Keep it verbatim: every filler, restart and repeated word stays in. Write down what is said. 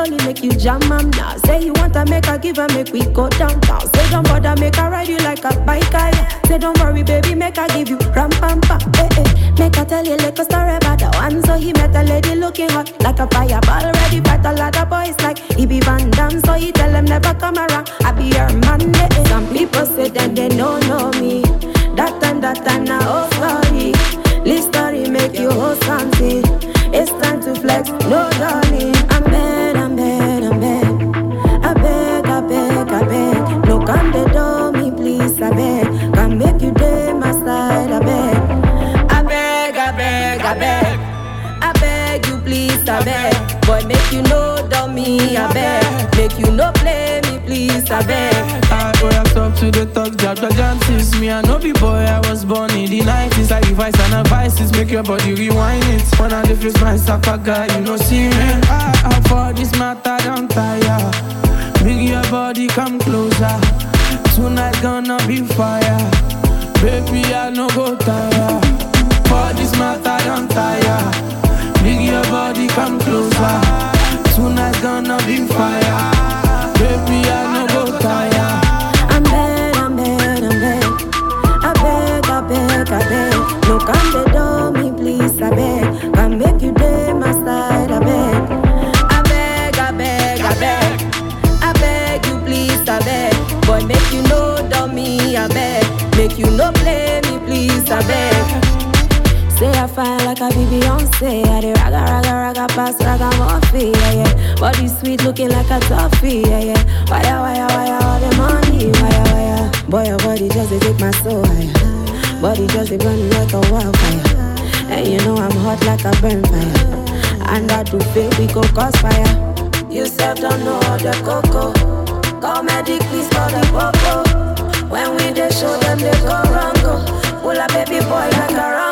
slowly make you jam am now. Say you want to make her give her, make we go downtown. Say don't bother, make her ride you like a bike. Say don't worry, baby, make her give you ram pam pam. Eh eh, make her tell you like a story about the one. So he met a lady looking hot like a fireball. Ready fight a lot of boys like he be Van Damme. So he tell them never come around, I be your man. Eh eh. Some people say that they don't know me. That and that and a whole story. This story make you whole something. It's time to flex, no darling. I'm bad, I'm bad, I'm bad. I beg, I beg, I beg. No come the door, me please, I beg. Can make you day my side, I beg. I beg, I beg, I beg. I beg you please, I beg. Boy, make you know dummy, I beg. Make you no play me please, I beg. I boy, I talk to the talk, jab the dances. Me, I know be boy, I was born in the nineties. Like advice and advices, make your body rewind it. When I live with my suffer guy, you know see me. I, I for this matter, don't tire. Bring your body, come closer. Tonight gonna be fire. Baby, I no go tire. For this matter, don't tire. Bring your body, come closer. Tonight gonna be fire. Baby, I no go tire. I'm bad, I'm bad, I'm bad. I beg, I beg, I beg. No come the door, me please, I beg. Can make you day my side, I beg. I beg, I beg, I beg. I beg you please, I beg. Boy, make you know dummy, I beg. Make you no play me please, I beg. Say I fine like a Beyonce. I dey raga, raga, raga, pass, raga, muffy, yeah, yeah. Body sweet looking like a toffee, yeah, yeah. Wire, wire, wire, all the money, wire, wire. Boy, your body just dey take my soul higher. Body just dey burn like a wildfire. And you know I'm hot like a burn fire. And I do feel we go cause fire. You self don't know the cocoa. Call medic, please call the popo. When we dey show them, they go wrong, go. Pull a baby boy like a rock.